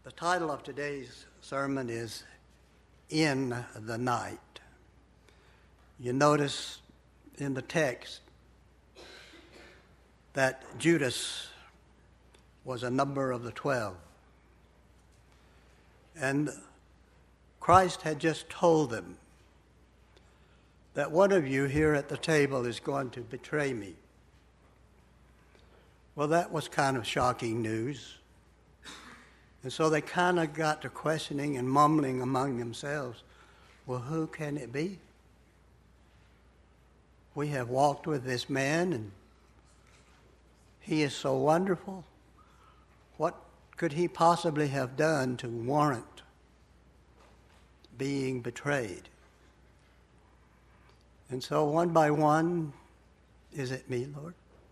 The title of today's sermon is In the Night. You notice in the text that Judas was a number of the 12. And Christ had just told them that one of you here at the table is going to betray me. Well, that was kind of shocking news. And so they kind of got to questioning and mumbling among themselves, well, who can it be? We have walked with this man, and he is so wonderful. What could he possibly have done to warrant being betrayed? And so one by one, is it me, Lord?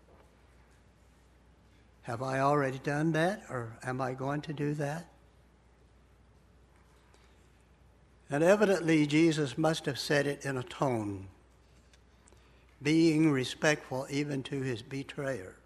Have I already done that, or am I going to do that? And evidently, Jesus must have said it in a tone, being respectful even to his betrayer,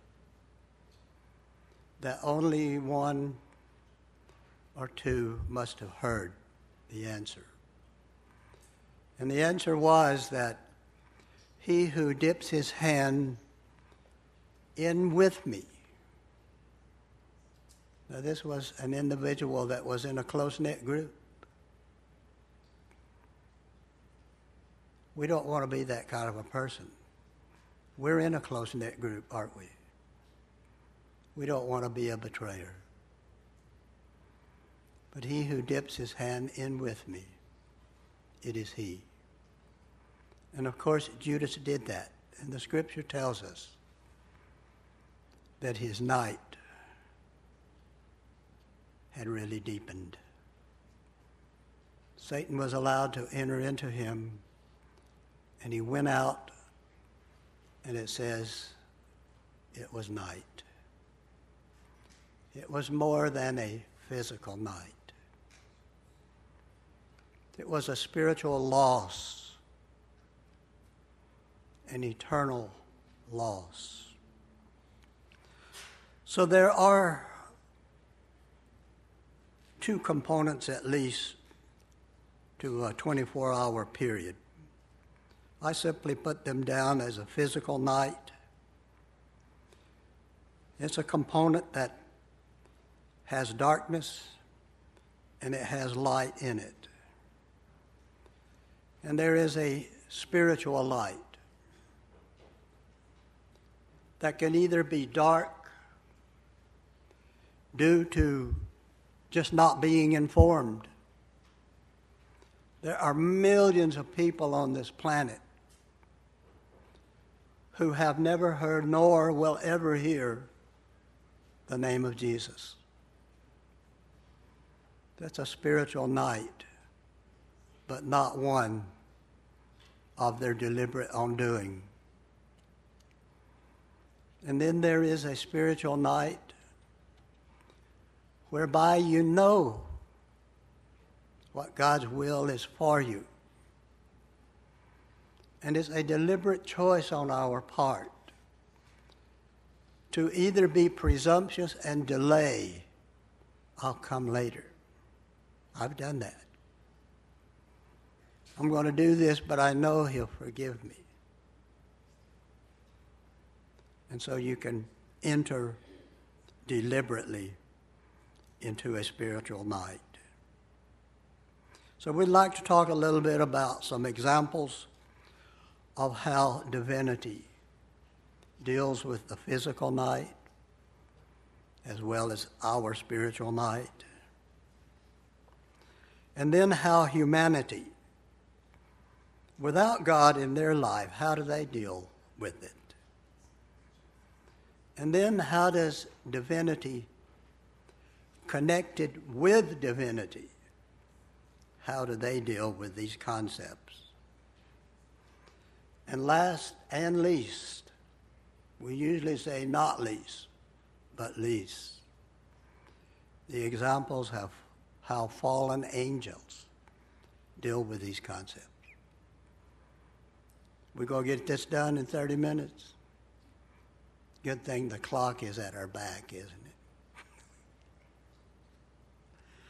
that only one or two must have heard the answer. And the answer was that he who dips his hand in with me. Now, this was an individual that was in a close-knit group. We don't want to be that kind of a person. We're in a close-knit group, aren't we? We don't want to be a betrayer. But he who dips his hand in with me, it is he. And of course, Judas did that. And the scripture tells us that his night had really deepened. Satan was allowed to enter into him, and he went out, and it says it was night. It was more than a physical night. It was a spiritual loss, an eternal loss. So there are two components at least to a 24-hour period. I simply put them down as a physical night. It's a component that has darkness and it has light in it. And there is a spiritual light that can either be dark due to just not being informed. There are millions of people on this planet who have never heard nor will ever hear the name of Jesus. That's a spiritual night, but not one of their deliberate undoing. And then there is a spiritual night whereby you know what God's will is for you. And it's a deliberate choice on our part to either be presumptuous and delay, I'll come later. I've done that. I'm going to do this, but I know he'll forgive me. And so you can enter deliberately into a spiritual night. So we'd like to talk a little bit about some examples of how divinity deals with the physical night as well as our spiritual night. And then how humanity, without God in their life, how do they deal with it? And then how does divinity connected with divinity, how do they deal with these concepts? And last and least, we usually say not least, but least, the examples of how fallen angels deal with these concepts. We're going to get this done in 30 minutes. Good thing the clock is at our back, isn't it?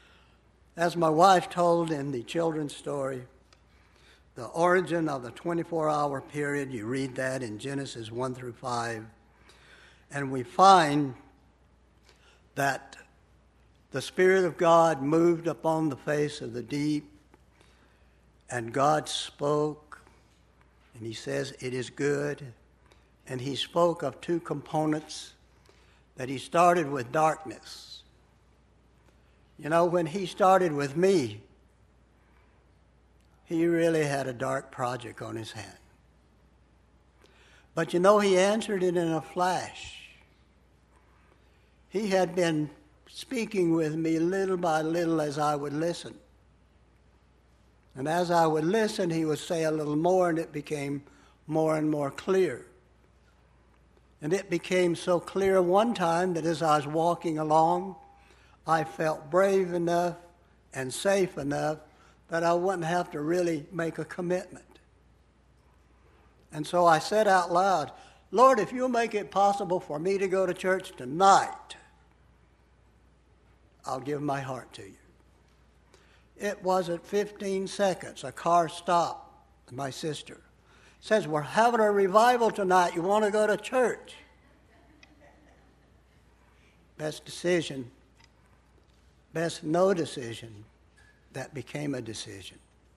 As my wife told in the children's story, the origin of the 24-hour period, you read that in Genesis 1 through 5, and we find that the Spirit of God moved upon the face of the deep, and God spoke, and he says, "It is good." And he spoke of two components, that he started with darkness. You know, when he started with me, he really had a dark project on his hand. But you know, he answered it in a flash. He had been speaking with me little by little as I would listen. And as I would listen, he would say a little more, and it became more and more clear. And it became so clear one time that as I was walking along, I felt brave enough and safe enough that I wouldn't have to really make a commitment. And so I said out loud, "Lord, if you'll make it possible for me to go to church tonight, I'll give my heart to you." It wasn't 15 seconds. A car stopped. My sister says, "We're having a revival tonight. You want to go to church?" Best decision, best no decision, that became a decision.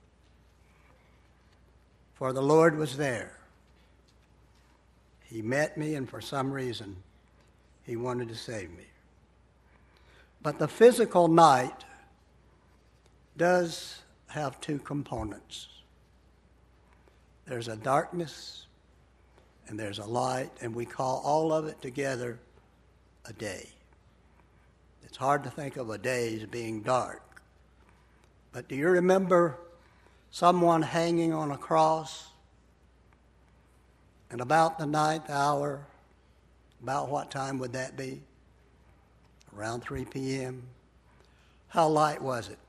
For the Lord was there. He met me, and for some reason, he wanted to save me. But the physical night does have two components. There's a darkness and there's a light, and we call all of it together a day. It's hard to think of a day as being dark. But do you remember someone hanging on a cross? And about the ninth hour, about what time would that be? Around 3 p.m. How light was it?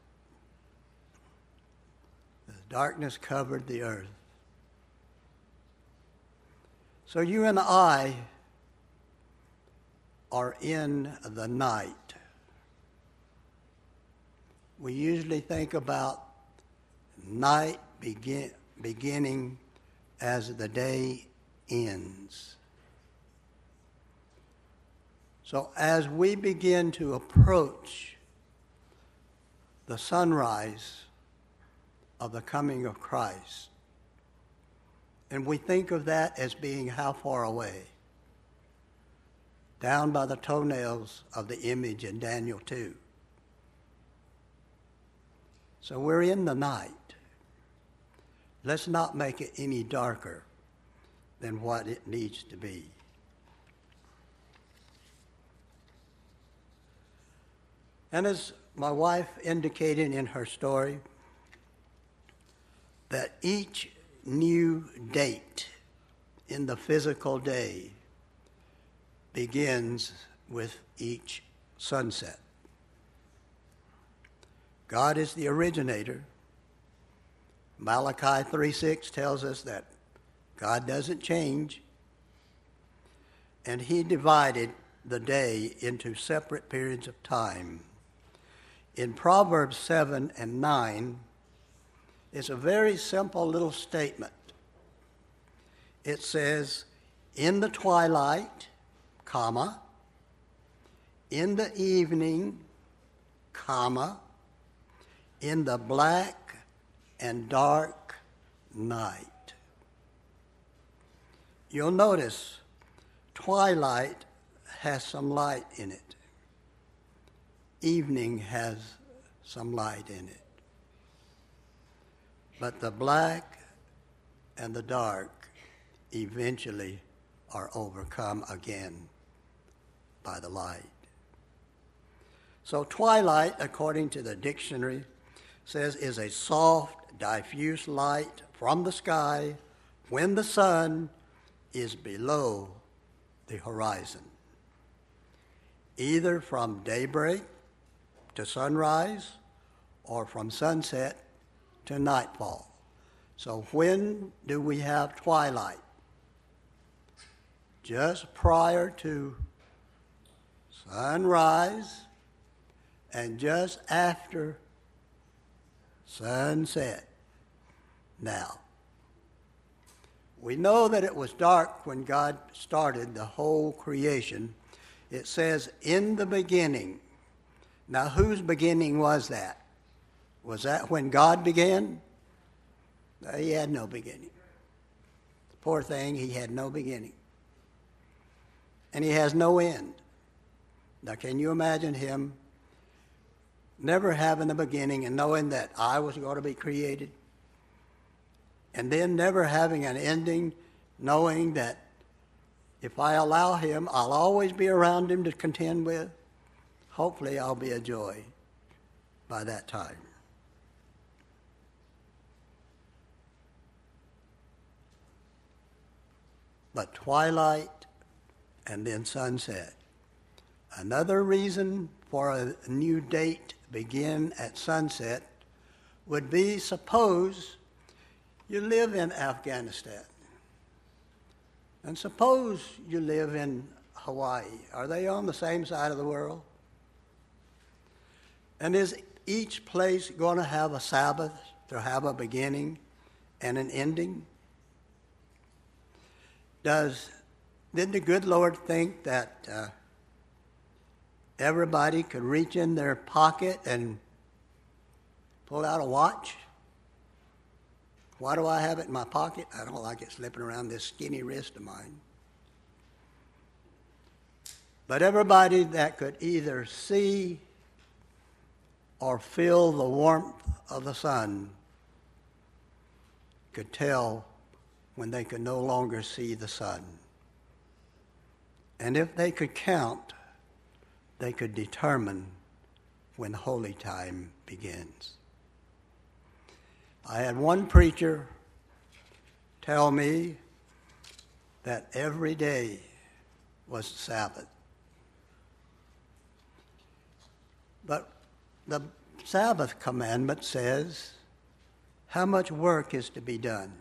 The darkness covered the earth. So you and I are in the night. We usually think about night beginning as the day ends. So as we begin to approach the sunrise of the coming of Christ, and we think of that as being how far away? Down by the toenails of the image in Daniel 2. So we're in the night. Let's not make it any darker than what it needs to be. And as my wife indicated in her story, that each new date in the physical day begins with each sunset. God is the originator. Malachi 3:6 tells us that God doesn't change, and he divided the day into separate periods of time. In Proverbs 7 and 9, it's a very simple little statement. It says, "In the twilight, comma, in the evening, comma, in the black and dark night." You'll notice twilight has some light in it. Evening has some light in it. But the black and the dark eventually are overcome again by the light. So twilight, according to the dictionary, says is a soft, diffuse light from the sky when the sun is below the horizon, either from daybreak to sunrise or from sunset to nightfall. So when do we have twilight? Just prior to sunrise and just after sunset. Now, we know that it was dark when God started the whole creation. It says, in the beginning. Now, whose beginning was that? Was that when God began? No, he had no beginning. Poor thing, he had no beginning. And he has no end. Now, can you imagine him never having a beginning and knowing that I was going to be created? And then never having an ending, knowing that if I allow him, I'll always be around him to contend with. Hopefully, I'll be a joy by that time. But twilight and then sunset. Another reason for a new date begin at sunset would be, suppose you live in Afghanistan. And suppose you live in Hawaii. Are they on the same side of the world? And is each place going to have a Sabbath, to have a beginning and an ending? Did the good Lord think that everybody could reach in their pocket and pull out a watch? Why do I have it in my pocket? I don't like it slipping around this skinny wrist of mine. But everybody that could either see or feel the warmth of the sun could tell when they could no longer see the sun. And if they could count, they could determine when holy time begins. I had one preacher tell me that every day was Sabbath. But the Sabbath commandment says how much work is to be done.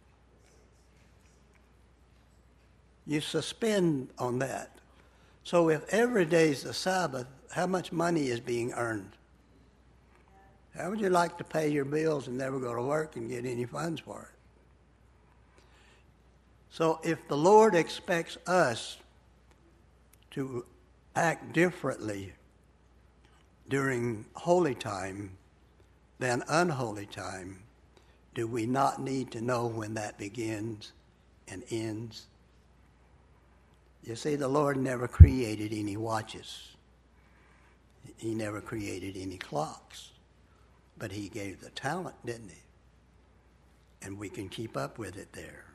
You suspend on that. So if every day is the Sabbath, how much money is being earned? How would you like to pay your bills and never go to work and get any funds for it? So if the Lord expects us to act differently during holy time than unholy time, do we not need to know when that begins and ends? You see, the Lord never created any watches. He never created any clocks. But he gave the talent, didn't he? And we can keep up with it there.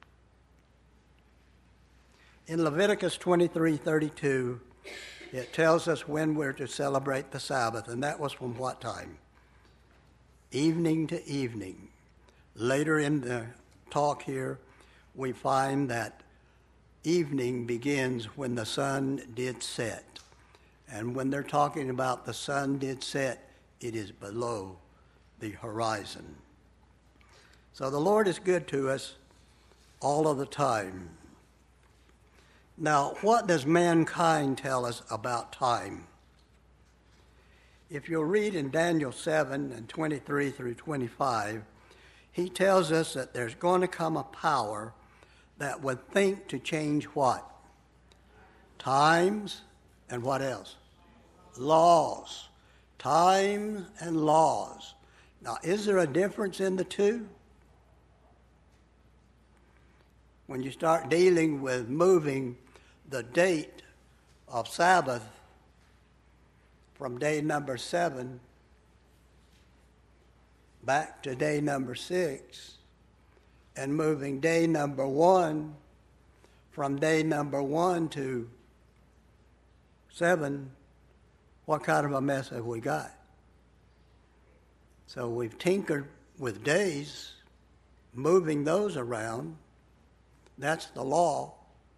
In Leviticus 23:32, it tells us when we're to celebrate the Sabbath, and that was from what time? Evening to evening. Later in the talk here, we find that evening begins when the sun did set. And when they're talking about the sun did set, it is below the horizon. So the Lord is good to us all of the time. Now, what does mankind tell us about time? If you'll read in Daniel 7 and 23 through 25, he tells us that there's going to come a power that would think to change what? Times and what else? Laws. Times and laws. Now, is there a difference in the two? When you start dealing with moving the date of Sabbath from day number 7 back to day number 6, and moving day number 1 from day number 1 to 7, what kind of a mess have we got? So we've tinkered with days, moving those around. That's the law.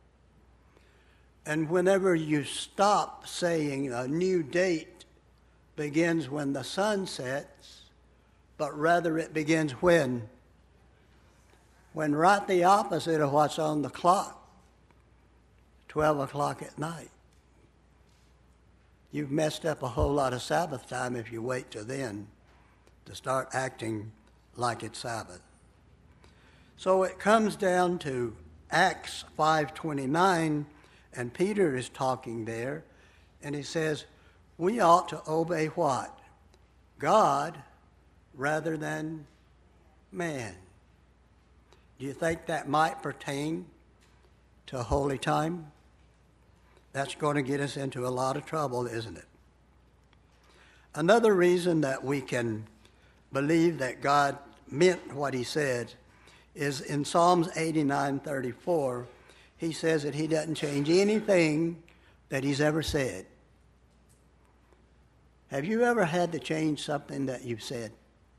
And whenever you stop saying a new date begins when the sun sets, but rather it begins when? When right the opposite of what's on the clock, 12 o'clock at night. You've messed up a whole lot of Sabbath time if you wait till then to start acting like it's Sabbath. So it comes down to Acts 5:29, and Peter is talking there, and he says, we ought to obey what? God rather than man. Do you think that might pertain to holy time? That's going to get us into a lot of trouble, isn't it? Another reason that we can believe that God meant what he said is in Psalms 89:34, he says that he doesn't change anything that he's ever said. Have you ever had to change something that you've said?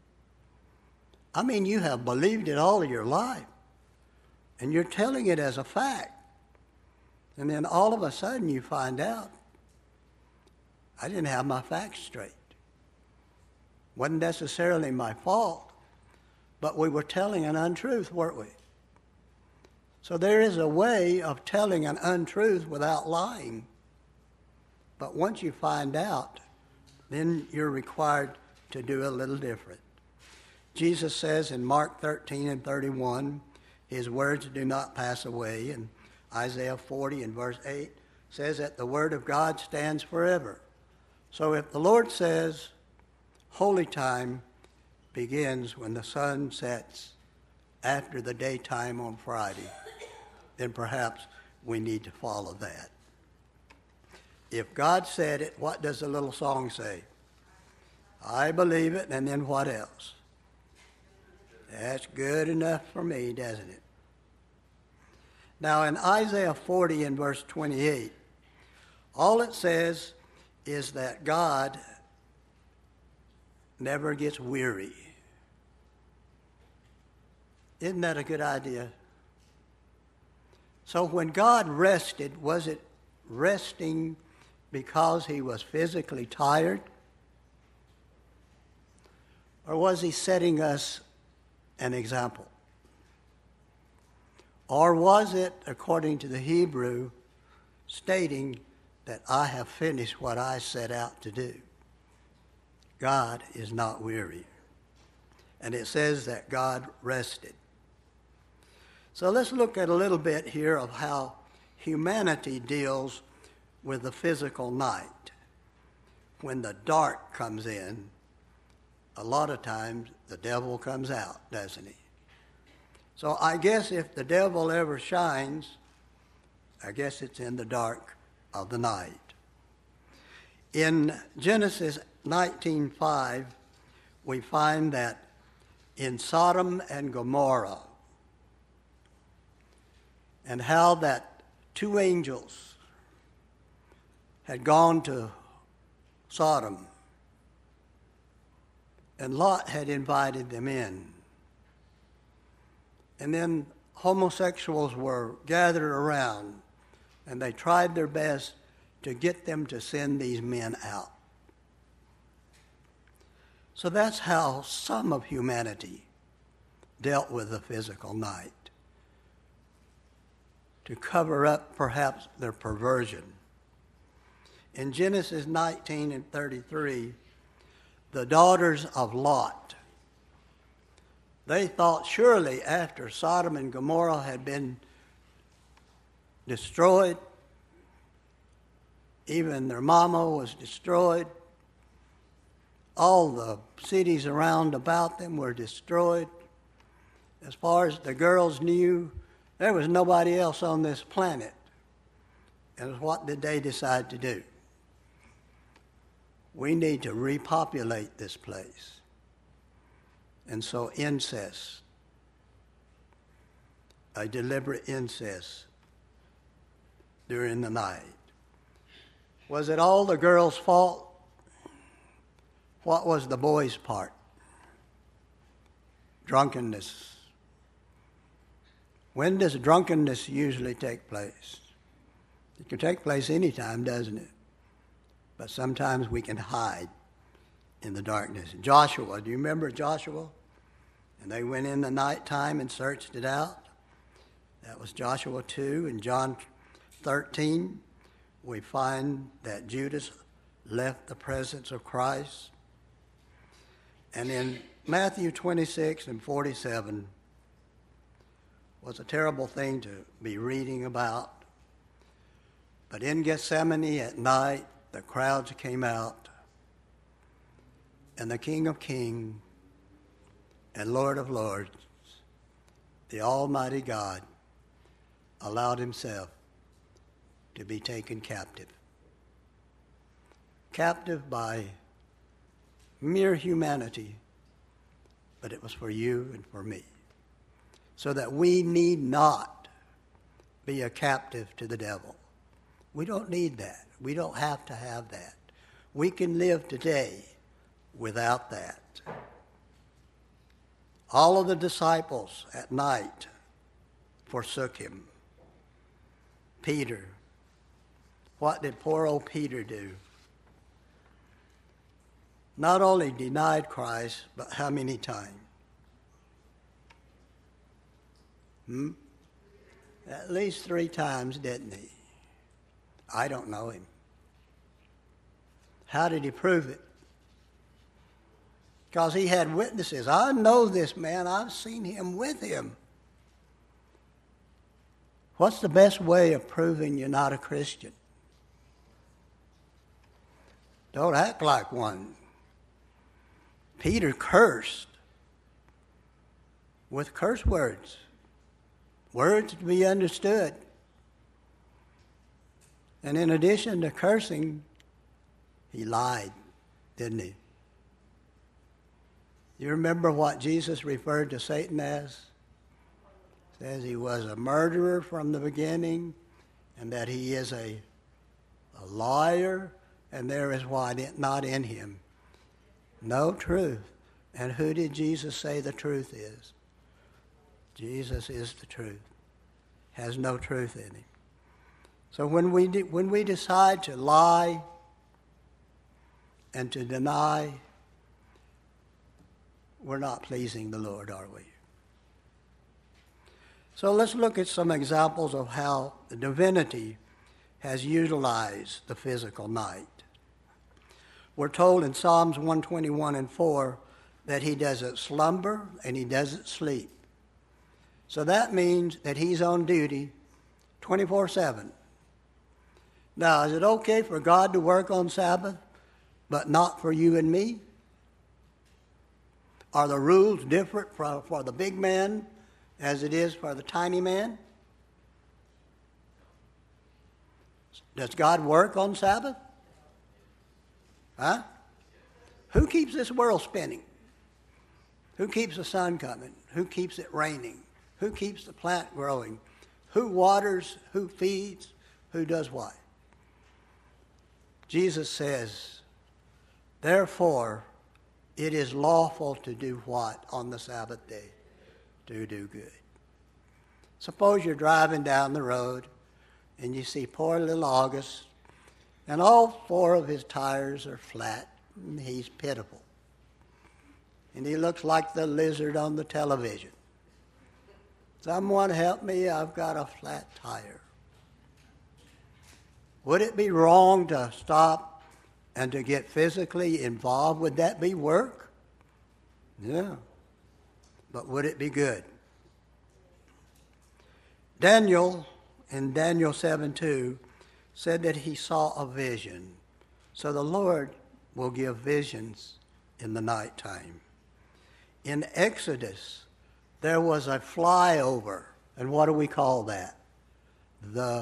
I mean, you have believed it all of your life, and you're telling it as a fact. And then all of a sudden you find out, I didn't have my facts straight. Wasn't necessarily my fault, but we were telling an untruth, weren't we? So there is a way of telling an untruth without lying. But once you find out, then you're required to do a little different. Jesus says in Mark 13:31, his words do not pass away. And Isaiah 40 and verse 8 says that the word of God stands forever. So if the Lord says holy time begins when the sun sets after the daytime on Friday, then perhaps we need to follow that. If God said it, what does the little song say? I believe it, and then what else? That's good enough for me, doesn't it? Now in Isaiah 40 and verse 28, all it says is that God never gets weary. Isn't that a good idea? So when God rested, was it resting because he was physically tired? Or was he setting us an example? Or was it, according to the Hebrew, stating that I have finished what I set out to do? God is not weary. And it says that God rested. So let's look at a little bit here of how humanity deals with the physical night. When the dark comes in, a lot of times the devil comes out, doesn't he? So I guess if the devil ever shines, I guess it's in the dark of the night. In Genesis 19:5, we find that in Sodom and Gomorrah, and how that two angels had gone to Sodom, and Lot had invited them in. And then homosexuals were gathered around, and they tried their best to get them to send these men out. So that's how some of humanity dealt with the physical night, to cover up perhaps their perversion. In Genesis 19 and 33, the daughters of Lot, they thought surely after Sodom and Gomorrah had been destroyed, even their mama was destroyed, all the cities around about them were destroyed. As far as the girls knew, there was nobody else on this planet. And what did they decide to do? We need to repopulate this place. And so incest, a deliberate incest during the night. Was it all the girls' fault? What was the boys' part? Drunkenness. When does drunkenness usually take place? It can take place anytime, doesn't it? But sometimes we can hide in the darkness. Joshua, do you remember Joshua? And they went in the nighttime and searched it out. That was Joshua 2. In John 13, we find that Judas left the presence of Christ. And in Matthew 26 and 47 was a terrible thing to be reading about. But in Gethsemane at night, the crowds came out, and the King of Kings and Lord of Lords, the Almighty God, allowed himself to be taken captive. Captive by mere humanity, but it was for you and for me, so that we need not be a captive to the devil. We don't need that. We don't have to have that. We can live today without that. All of the disciples at night forsook him. Peter, what did poor old Peter do? Not only denied Christ, but how many times? At least 3 times, didn't he? I don't know him. How did he prove it? Because he had witnesses. I know this man. I've seen him with him. What's the best way of proving you're not a Christian? Don't act like one. Peter cursed with curse words, words to be understood. And in addition to cursing, he lied, didn't he? You remember what Jesus referred to Satan as? Says he was a murderer from the beginning, and that he is a liar, and there is what not in him? No truth. And who did Jesus say the truth is? Jesus is the truth. Has no truth in him. So when we decide to lie and to deny, we're not pleasing the Lord, are we? So let's look at some examples of how the divinity has utilized the physical night. We're told in Psalms 121 and 4 that he doesn't slumber and he doesn't sleep. So that means that he's on duty 24/7. Now, is it okay for God to work on Sabbath, but not for you and me? Are the rules different for the big man as it is for the tiny man? Does God work on Sabbath? Huh? Who keeps this world spinning? Who keeps the sun coming? Who keeps it raining? Who keeps the plant growing? Who waters? Who feeds? Who does what? Jesus says, therefore, it is lawful to do what on the Sabbath day? To do good. Suppose you're driving down the road and you see poor little August, and all 4 of his tires are flat, and he's pitiful. And he looks like the lizard on the television. Someone help me, I've got a flat tire. Would it be wrong to stop and to get physically involved? Would that be work? Yeah. But would it be good? Daniel, in Daniel 7:2, said that he saw a vision. So the Lord will give visions in the nighttime. In Exodus, there was a flyover. And what do we call that? The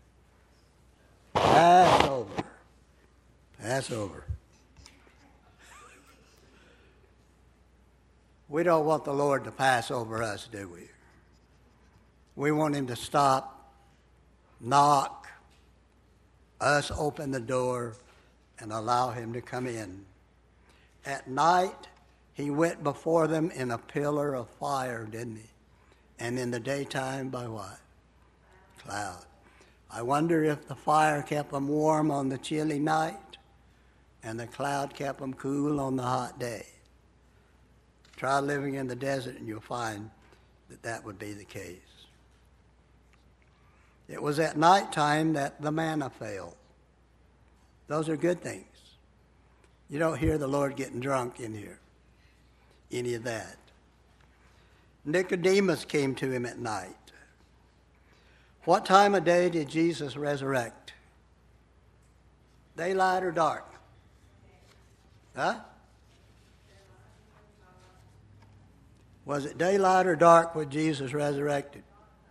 Passover. Passover. We don't want the Lord to pass over us, do we? We want him to stop, knock, us open the door, and allow him to come in. At night, he went before them in a pillar of fire, didn't he? And in the daytime, by what? Cloud. I wonder if the fire kept them warm on the chilly night and the cloud kept them cool on the hot day. Try living in the desert and you'll find that that would be the case. It was at nighttime that the manna fell. Those are good things. You don't hear the Lord getting drunk in here. any of that. Nicodemus came to him at night. What time of day did Jesus resurrect? Daylight or dark? Huh? Was it daylight or dark when Jesus resurrected?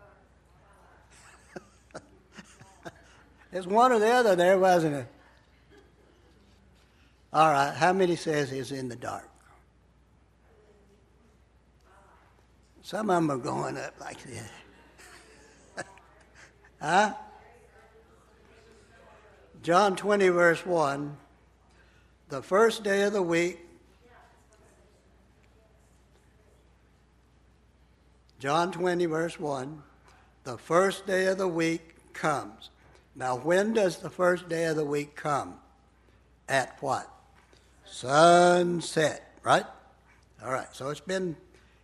It's one or the other there, wasn't it? All right, how many says it's in the dark? Some of them are going up like this. Huh? John 20, verse 1, the first day of the week, John 20, verse 1, the first day of the week comes. Now, when does the first day of the week come? At what? Sunset, right? All right, so it's been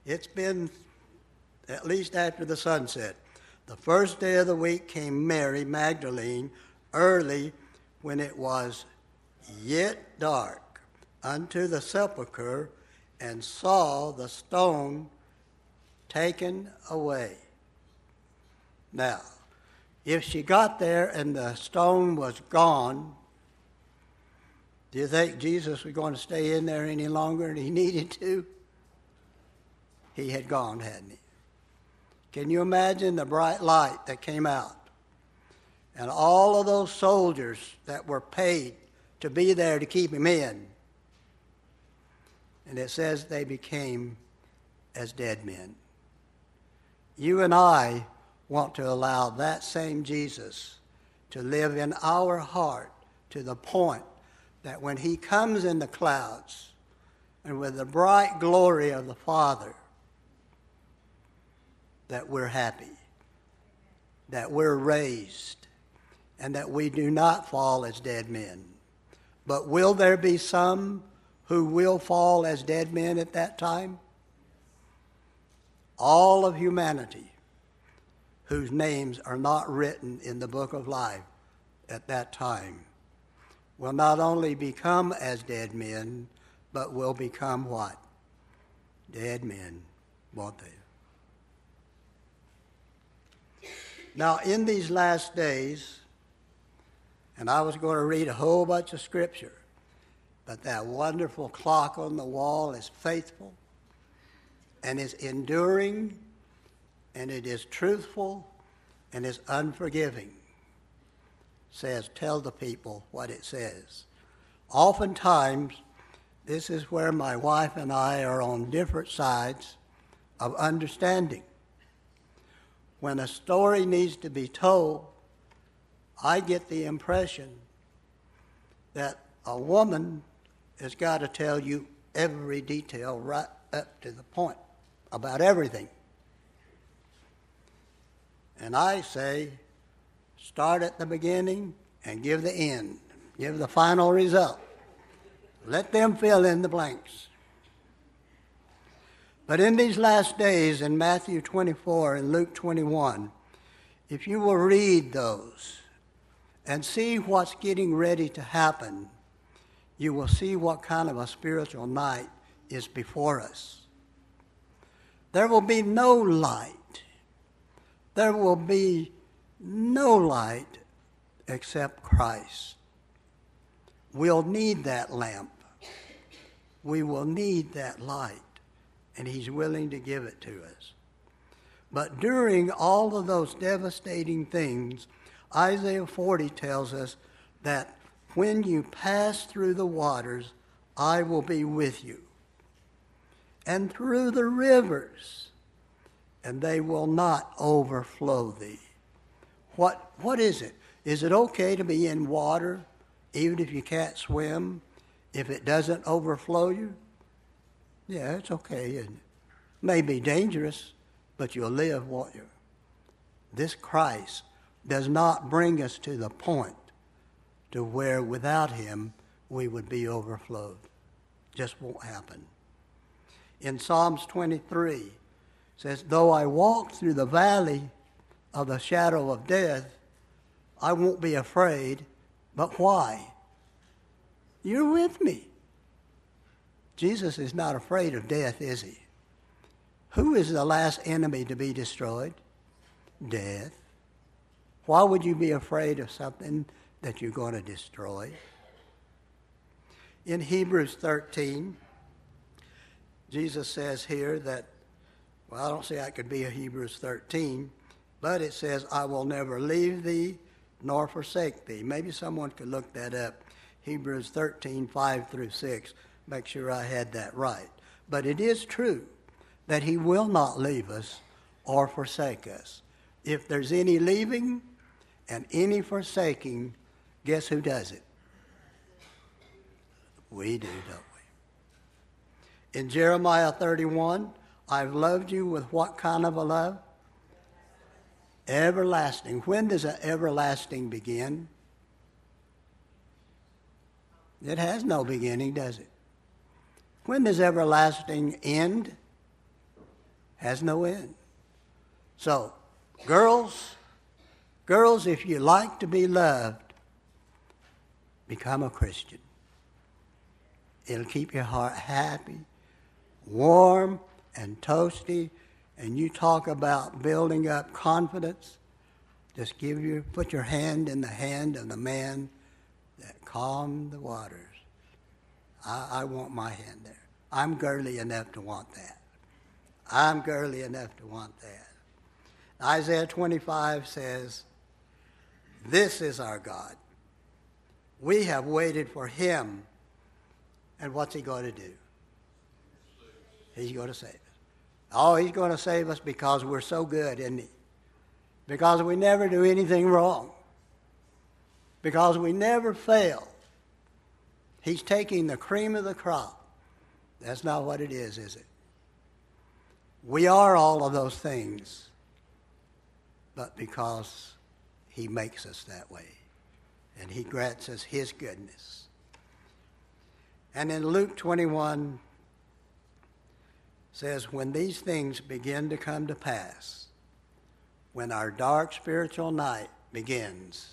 at least after the sunset. The first day of the week came Mary Magdalene early when it was yet dark unto the sepulchre and saw the stone taken away. Now, if she got there and the stone was gone, do you think Jesus was going to stay in there any longer than he needed to? He had gone, hadn't he? Can you imagine the bright light that came out? And all of those soldiers that were paid to be there to keep him in. And it says they became as dead men. You and I want to allow that same Jesus to live in our heart to the point that when he comes in the clouds and with the bright glory of the Father, that we're happy, that we're raised, and that we do not fall as dead men. But will there be some who will fall as dead men at that time? All of humanity whose names are not written in the book of life at that time will not only become as dead men, but will become what? Dead men, won't they? Now, in these last days, and I was going to read a whole bunch of scripture, but that wonderful clock on the wall is faithful, and is enduring, and it is truthful, and is unforgiving. Says, tell the people what it says. Oftentimes, this is where my wife and I are on different sides of understanding. When a story needs to be told, I get the impression that a woman has got to tell you every detail right up to the point about everything. And I say, start at the beginning and give the end. Give the final result. Let them fill in the blanks. But in these last days, in Matthew 24 and Luke 21, if you will read those and see what's getting ready to happen, you will see what kind of a spiritual night is before us. There will be no light. There will be no light except Christ. We'll need that lamp. We will need that light, and he's willing to give it to us. But during all of those devastating things, Isaiah 40 tells us that when you pass through the waters, I will be with you. And through the rivers, and they will not overflow thee. What is it? Is it okay to be in water, even if you can't swim, if it doesn't overflow you? Yeah, it's okay, isn't it? May be dangerous, but you'll live, won't you? This Christ does not bring us to the point to where without him we would be overflowed. Just won't happen. In Psalms 23, it says, though I walk through the valley of the shadow of death, I won't be afraid. But why? You're with me. Jesus is not afraid of death, is he? Who is the last enemy to be destroyed? Death. Why would you be afraid of something that you're going to destroy? In Hebrews 13, Jesus says here that, well, I don't see how it could be a Hebrews 13, but it says, I will never leave thee nor forsake thee. Maybe someone could look that up. Hebrews 13, 5 through 6. Make sure I had that right. But it is true that he will not leave us or forsake us. If there's any leaving and any forsaking, guess who does it? We do, don't we? In Jeremiah 31, I've loved you with what kind of a love? Everlasting. When does an everlasting begin? It has no beginning, does it? When does everlasting end? Has no end. So, girls, if you like to be loved, become a Christian. It'll keep your heart happy, warm, and toasty. And you talk about building up confidence. Just put your hand in the hand of the man that calmed the waters. I want my hand there. I'm girly enough to want that. I'm girly enough to want that. Isaiah 25 says, this is our God. We have waited for him. And what's he going to do? He's going to save us. Oh, he's going to save us because we're so good, isn't he? Because we never do anything wrong. Because we never fail. He's taking the cream of the crop. That's not what it is it? We are all of those things, but because he makes us that way, and he grants us his goodness. And in Luke 21 says, when these things begin to come to pass, when our dark spiritual night begins,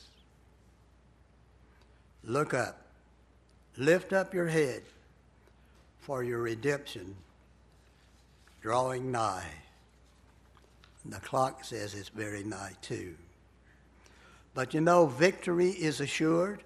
look up, lift up your head, for your redemption drawing nigh. And the clock says it's very nigh too. But you know, victory is assured.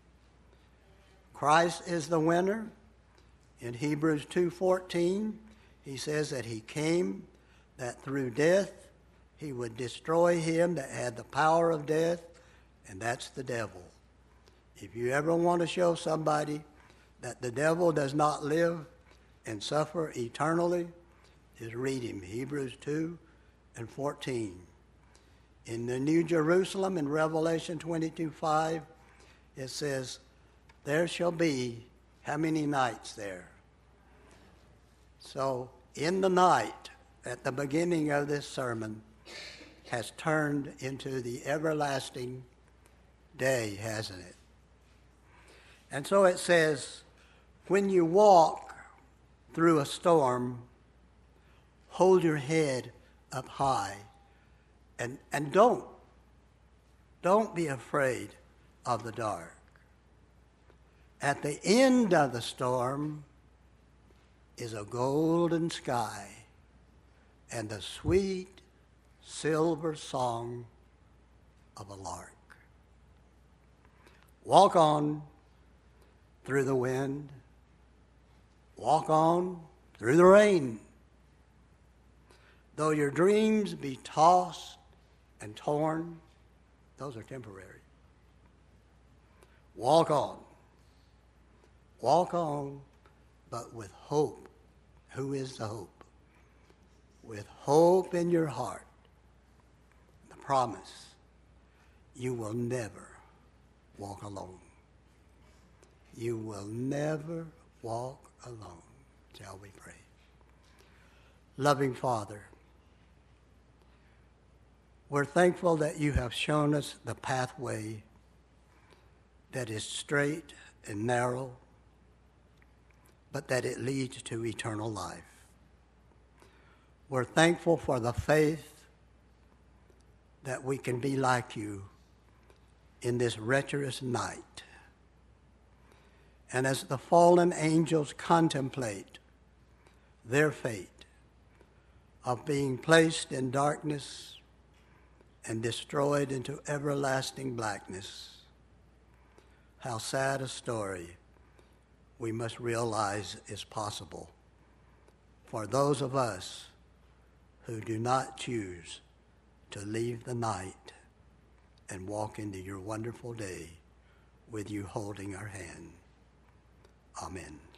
Christ is the winner. In Hebrews 2:14, he says that he came that through death he would destroy him that had the power of death, and that's the devil. If you ever want to show somebody that the devil does not live and suffer eternally, is read him, Hebrews 2:14. In the New Jerusalem, in Revelation 22:5, it says, there shall be, how many nights there? So, in the night, at the beginning of this sermon, has turned into the everlasting day, hasn't it? And so it says, when you walk through a storm, hold your head up high and don't be afraid of the dark. At the end of the storm is a golden sky and the sweet silver song of a lark. Walk on through the wind. Walk on through the rain. Though your dreams be tossed and torn, those are temporary. Walk on. Walk on, but with hope. Who is the hope? With hope in your heart. The promise, you will never walk alone. You will never walk alone. Shall we pray? Loving Father, we're thankful that you have shown us the pathway that is straight and narrow, but that it leads to eternal life. We're thankful for the faith that we can be like you in this wretched night. And as the fallen angels contemplate their fate of being placed in darkness and destroyed into everlasting blackness. How sad a story we must realize is possible for those of us who do not choose to leave the night and walk into your wonderful day with you holding our hand. Amen.